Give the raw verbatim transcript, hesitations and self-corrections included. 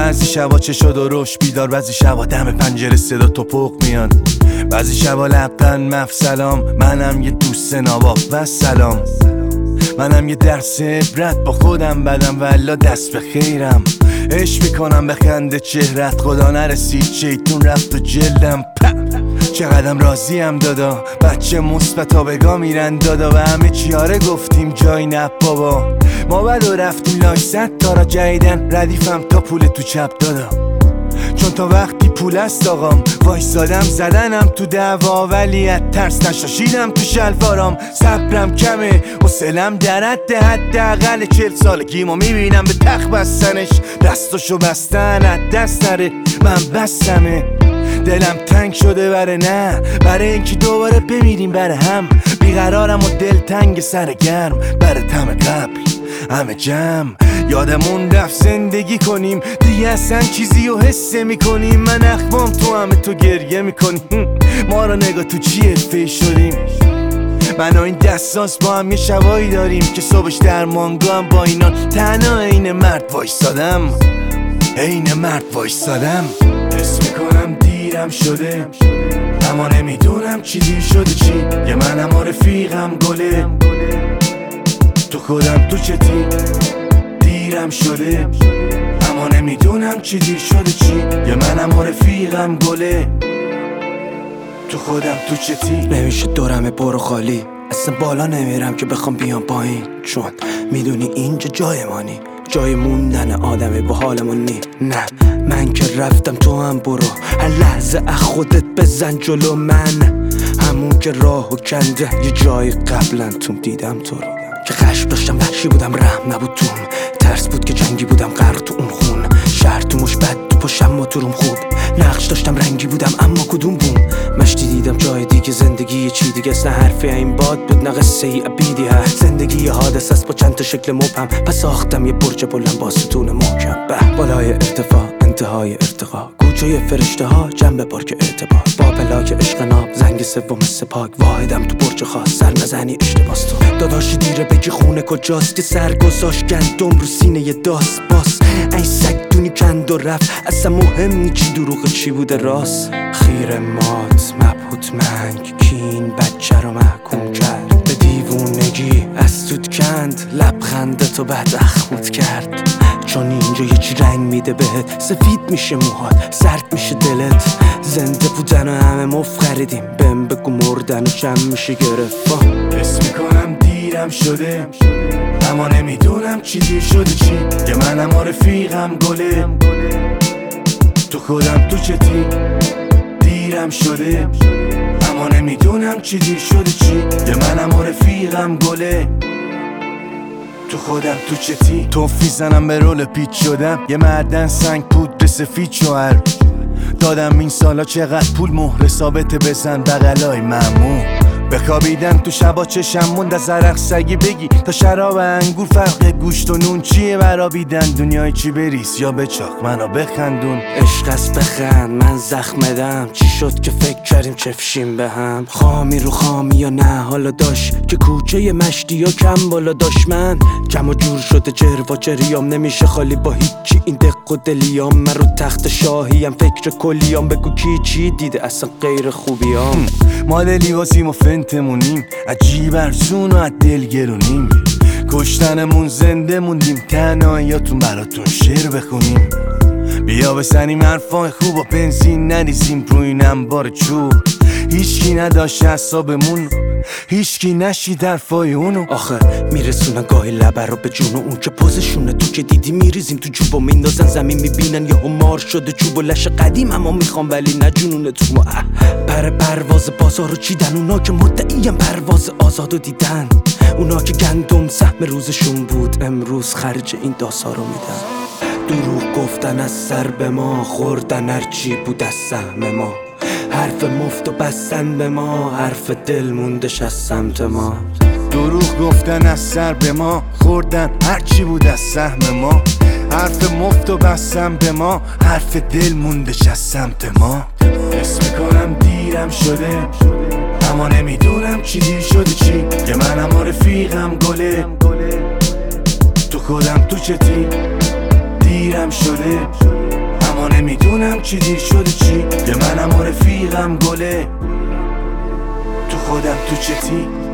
بعضی شبا چه شد و روش بیدار، بعضی شبا دم پنجره صدا توپق میاد، بعضی شبا لبخند مف سلام. منم یه دوست ناباب و سلام، منم یه درس عبرت با خودم بدم والا دست به خیرم. عشق میکنم به خنده چهرت، خدا نرسید شیطون رفت و جلدم. چقدرم راضیم دادا، بچه مثبتا بگا میرن دادا و همه چیاره گفتیم جای نه بابا. ما بد و رفتیم لاش صد تا را جدیدن، ردیفم تا پول تو چپ دادا، چون تا وقتی پول است آقام. وایسادم زدنم تو دعوا ولی از ترس نشاشیدم تو شلوارام. صبرم کمه حوصله‌ام در حد حداقل چهل سالگیمو میبینم به تخت بستنش، دستاشو بستن از دست نره. من بستمه دلم تنگ شده بره نه برای اینکه دوباره بمیریم بره هم. بیقرارم و دل تنگ سر گرم بره تم قبل همه جمع. یادمون رفت زندگی کنیم دیگه اصلا چیزی رو حس میکنیم. من اخمام تو همه تو گریه میکنیم، ما رو نگاه تو چیه فی شدیم. من و این دستانس با هم یه شبایی داریم که صبحش در مانگو هم با اینا تنها عین مرد وایسادم، عین مرد وایسادم. حس میکنم دیرم شده اما نمیدونم چی دیر شده چی. یه منم و رفیقم گله تو خودم تو چتی. دیرم شده اما نمیدونم چی دیر شده چی. یه منم و رفیقم گله تو خودم تو چتی. نمیشه دورم برو خالی، اصلا بالا نمیرم که بخوام بیام پایین، چون میدونی اینجا جای مانی، جای موندن آدمی با حالمون نی. نه من که رفتم تو هم برو، هر لحظه از خودت بزن جلو. من همون که راهو کنده یه جای قبلا توم دیدم تو رو، که خشم داشتم وحشی بودم رحم نبود توم، ترس بود که جنگی بودم غرق تو اون خون. شهر تو مش بد تو پاشم ما تو روم خوب، نقش داشتم رنگی بودم اما کدوم بوم. مشتی دیدم جای دیگه زندگی چی دیگه، نه حرفی این باد بود نه قصه ای ابیدی هست. زندگی یه حادث است با چند تا شکل مبهم، پس ساختم یه برج بلند با ستون محکم. به بالای ارتفاع انتهای ارتقا، گوچه فرشته ها جنب پارک اعتبار، با پلاک عشق ناب زنگ سوم سپاک. واحدم تو برج خاص سر نزنی اشتباس تو داداشی دیره بگی خونه کجاست، که سر گذاشت گندم رو سینه یه داس باس. این سگ دونی کند و رفت اصلا مهم نی چی دروغ چی بوده راست. خیر مات مبهوت منگ کین بچه رو محکوم کرد به دیوونگی، از توت کند لبخنده تو بعد اخمت کرد. چون اینجا یه چی رنگ میده بهت، سفید میشه موهات سرد میشه دلت. زنده بودن و همه مفت خریدیم، بهم بگو مردن و جمع میشه گرفت. حس میکنم دیرم شده اما نمیدونم چی دیر شده چی. یه منم و رفیقم گله تو خودم تو چتی. دیرم شده اما نمیدونم چی دیر شده چی. یه منم و رفیقم گله تو خودم تو چتی. توفی زنم به رول پیچ شدم، یه معدن سنگ پودر سفید شوهر دادم. این سالا چقدر پول مهر ثابت بزن بغلای ممنون. بخوابیدم تو شبا چشم موند از عرق سگی بگی تا شراب انگور فرق گوشت و نون چیه برابیدن. دنیای چی بریز یا بچاق منو بخندون. عشق است بخند من زخمدم، چی شد که فکر کردیم چفشیم به هم. خامی رو خامی یا نه حالا داشت که کوچه مشتی یا کم بالا داشت. من کم و جور شده جر و جریام، نمیشه خالی با هیچی این دق و دلیام. من رو تخت شاهیم فکر کلیام، بگو کی چی دیده اصلا غیر خوبیام. ما لیواسیم و فنتمونیم، عجیب ارزون و از دل گرونیم. کشتنمون زنده موندیم، تنهاییاتون براتون شعر بخونیم. بیا بسنیم حرفای خوب و بنزین نریزیم روی این انبار چوب. هیچکی نداشت حسابمون، هیچکی نشید حرفای اونو. آخه میرسونن گاهی لبر رو به جون، اون که پوزشونه تو که دیدی میریزیم تو جوب و میندازن زمین. میبینن یه مار شده چوب و لش قدیم اما میخوام ولی نجونونه تو ما. پر پرواز بازار رو چیدن اونا که مدعیم پرواز آزادو دیدن. اونا که گندم سهم روزشون بود امروز خرج این داسا رو میدن. دروغ گفتن از سر به ما، خوردن هرچی بود از سهم ما. حرف مفت و بستن به ما، حرف دل موندش از سمت ما. دروغ گفتن از سر به ما، خوردن هرچی بود از سهم ما. حرف مفت و بستن به ما، حرف دل موندش از سمت ما. حس میکنم دیرم شده اما نمیدونم چی دیر شده چی. یه منم و رفیقم گله تو خودم تو چتی. دیرم شده اما نمیدونم چی دیر شده چی. یه منم و رفیقم گله تو خودم تو چتی.